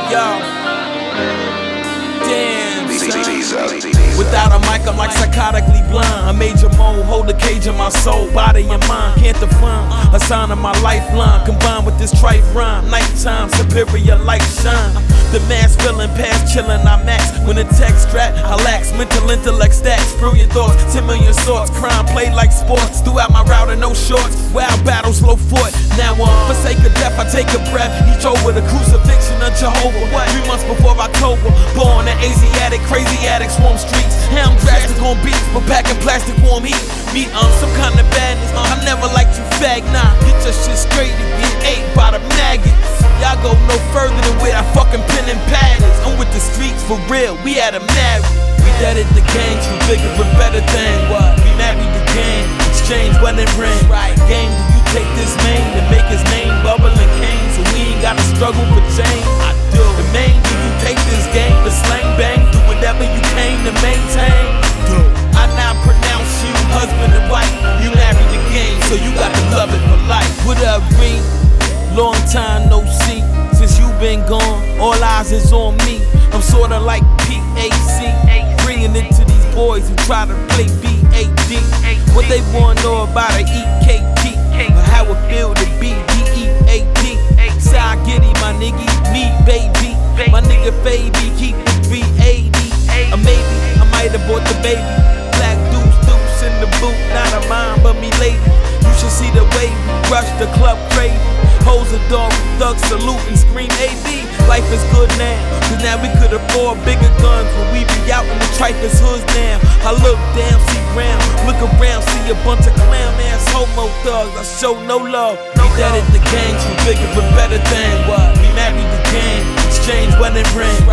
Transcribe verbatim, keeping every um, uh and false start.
Yo, damn, son. Without a mic, I'm like psychotically blind. A major mode, hold the cage in my soul, body and mind. Can't define a sign of my lifeline. Combined with this trite rhyme, nighttime, superior light shine. The mass feeling past chillin', I max. When the text strap, I lax. Mental intellect stacks, brilliant thoughts, ten million sorts. Crime played like sports. Throughout my route and no shorts. Wild battles, low fort. Now um, for sake of death, I take a breath. Each over the crucifixion of Jehovah. What? Three months before October. Born an Asiatic, crazy addict, swarm streets. Now I'm drastic on beats, but packing plastic warm heat. Meet um, some kind of badness. I never liked you fag, nah. Get your shit straight and get ate by the maggots. Y'all go no further than where that fucking pen and pad is. I'm with the streets for real, we had a marriage. We dead at the gangs for bigger but better things. What? We married the game, exchange wedding ring. Right. Game, do you take this main and make his name bubble and cane? So we ain't gotta struggle for change. I do. The main, do you take this game to slang bang? Do whatever you came to maintain. Do. I now pronounce you husband and wife. You married the game, so you got to love it for life. What up, Reed? Long time no see. Since you been gone, all eyes is on me. I'm sorta like P A C, bringing it to these boys who try to play B A D. What they wanna know about a E K T, or how it feel to be D E A D. Side Giddy, my nigga, me baby. My nigga Faby, keep it three eighty. Or maybe I might have bought the baby. Black deuce, deuce in the boot, not a mine but me lady. You should see the way we rush the club crazy. Hoes a dog, thugs salute and scream A B. Life is good now, cause now we could afford bigger guns when we be out in the trifest hoods now. I look down, see ground, look around, see a bunch of clown ass homo thugs. I show no love. We dead at the gangs for bigger but better things. What? We married the game, exchange wedding ring.